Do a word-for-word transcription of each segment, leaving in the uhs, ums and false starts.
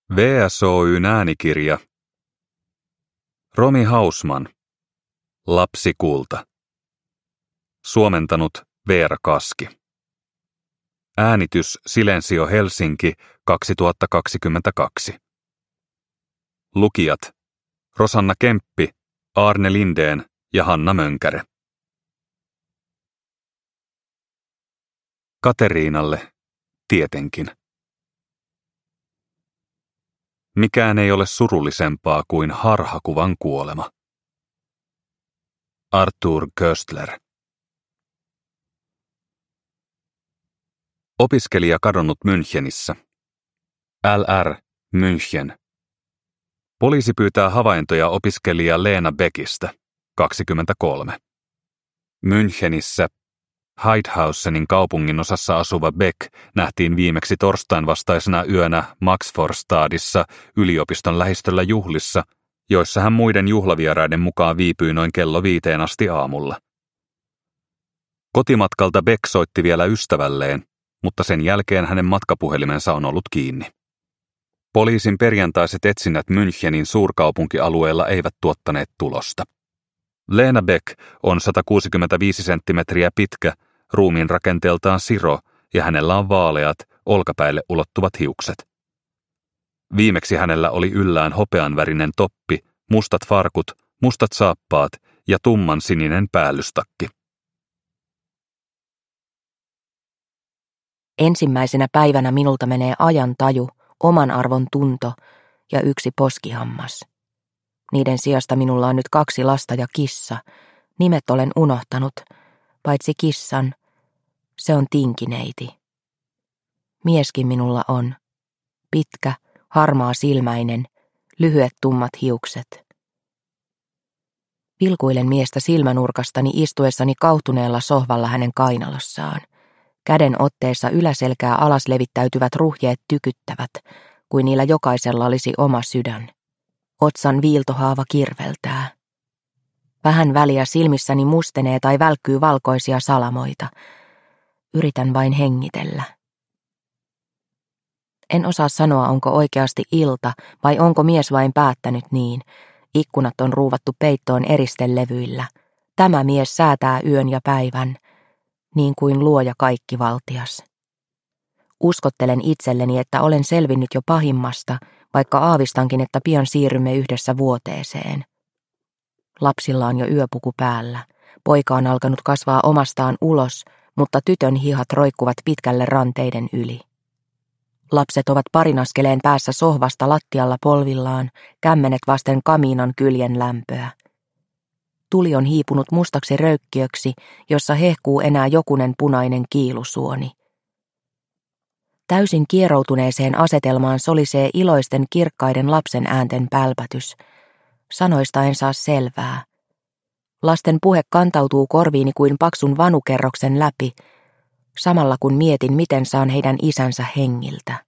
V S O Y:n äänikirja. Romi Hausman. Lapsikulta. Suomentanut Veera Kaski. Äänitys Silensio Helsinki kaksituhattakaksikymmentäkaksi. Lukijat Rosanna Kemppi, Aarne Lindén ja Hanna Mönkäre. Kateriinalle, tietenkin. Mikään ei ole surullisempaa kuin harhakuvan kuolema. Arthur Köstler. Opiskelija kadonnut Münchenissä. L R, München. Poliisi pyytää havaintoja opiskelija Lena Beckistä, kaksikymmentäkolme. Münchenissä Heidhausenin kaupungin osassa asuva Beck nähtiin viimeksi torstain vastaisena yönä Maxforstadissa yliopiston lähistöllä juhlissa, joissa hän muiden juhlavieraiden mukaan viipyi noin kello viiteen asti aamulla. Kotimatkalta Beck soitti vielä ystävälleen, mutta sen jälkeen hänen matkapuhelimensa on ollut kiinni. Poliisin perjantaiset etsinnät Münchenin suurkaupunkialueella eivät tuottaneet tulosta. Lena Beck on sata kuusikymmentäviisi senttimetriä pitkä, ruumiin rakenteeltaan siro ja hänellä on vaaleat, olkapäille ulottuvat hiukset. Viimeksi hänellä oli yllään hopeanvärinen toppi, mustat farkut, mustat saappaat ja tumman sininen päällystakki. Ensimmäisenä päivänä minulta menee ajan taju, oman arvon tunto ja yksi poskihammas. Niiden sijasta minulla on nyt kaksi lasta ja kissa. Nimet olen unohtanut, paitsi kissan. Se on Tinkineiti. Mieskin minulla on. Pitkä, harmaa silmäinen, lyhyet tummat hiukset. Vilkuilen miestä silmänurkastani istuessani kautuneella sohvalla hänen kainalossaan. Käden otteessa yläselkää alas levittäytyvät ruhjeet tykyttävät, kuin niillä jokaisella olisi oma sydän. Otsan viiltohaava kirveltää. Vähän väliä silmissäni mustenee tai välkkyy valkoisia salamoita. Yritän vain hengitellä. En osaa sanoa, onko oikeasti ilta vai onko mies vain päättänyt niin. Ikkunat on ruuvattu peittoon eristelevyillä. Tämä mies säätää yön ja päivän, niin kuin luoja kaikkivaltias. Uskottelen itselleni, että olen selvinnyt jo pahimmasta, vaikka aavistankin, että pian siirrymme yhdessä vuoteeseen. Lapsilla on jo yöpuku päällä. Poika on alkanut kasvaa omastaan ulos, mutta tytön hihat roikkuvat pitkälle ranteiden yli. Lapset ovat parin askeleen päässä sohvasta lattialla polvillaan, kämmenet vasten kamiinan kyljen lämpöä. Tuli on hiipunut mustaksi röykkiöksi, jossa hehkuu enää jokunen punainen kiilusuoni. Täysin kieroutuneeseen asetelmaan solisee iloisten kirkkaiden lapsen äänten pälpätys. Sanoista en saa selvää. Lasten puhe kantautuu korviini kuin paksun vanukerroksen läpi, samalla kun mietin, miten saan heidän isänsä hengiltä.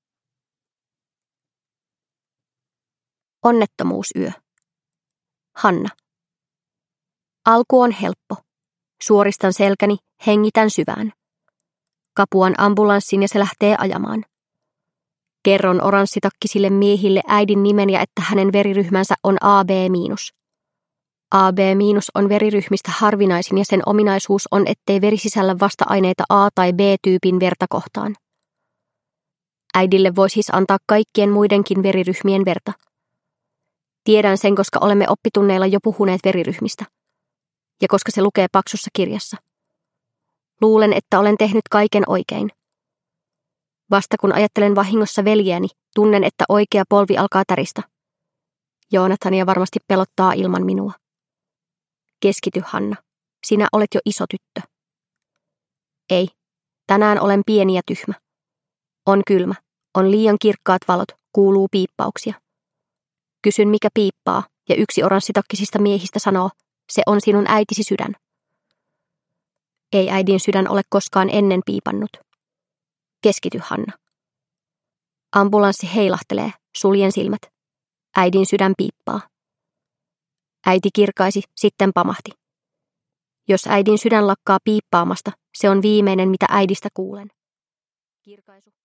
Onnettomuusyö. Hanna. Alku on helppo. Suoristan selkäni, hengitän syvään. Kapuan ambulanssin ja se lähtee ajamaan. Kerron oranssitakkisille miehille äidin nimen ja että hänen veriryhmänsä on A B miinus. A B miinus on veriryhmistä harvinaisin ja sen ominaisuus on, ettei veri sisällä vasta-aineita A- tai B-tyypin verta kohtaan. Äidille voi siis antaa kaikkien muidenkin veriryhmien verta. Tiedän sen, koska olemme oppitunneilla jo puhuneet veriryhmistä. Ja koska se lukee paksussa kirjassa. Luulen, että olen tehnyt kaiken oikein. Vasta kun ajattelen vahingossa veljeäni, tunnen, että oikea polvi alkaa täristä. Joonatania varmasti pelottaa ilman minua. Keskity, Hanna. Sinä olet jo iso tyttö. Ei. Tänään olen pieni ja tyhmä. On kylmä. On liian kirkkaat valot. Kuuluu piippauksia. Kysyn, mikä piippaa, ja yksi oranssitakkisista miehistä sanoo, se on sinun äitisi sydän. Ei äidin sydän ole koskaan ennen piipannut. Keskity, Hanna. Ambulanssi heilahtelee, suljen silmät. Äidin sydän piippaa. Äiti kirkaisi, sitten pamahti. Jos äidin sydän lakkaa piippaamasta, se on viimeinen, mitä äidistä kuulen. Kirkaisu.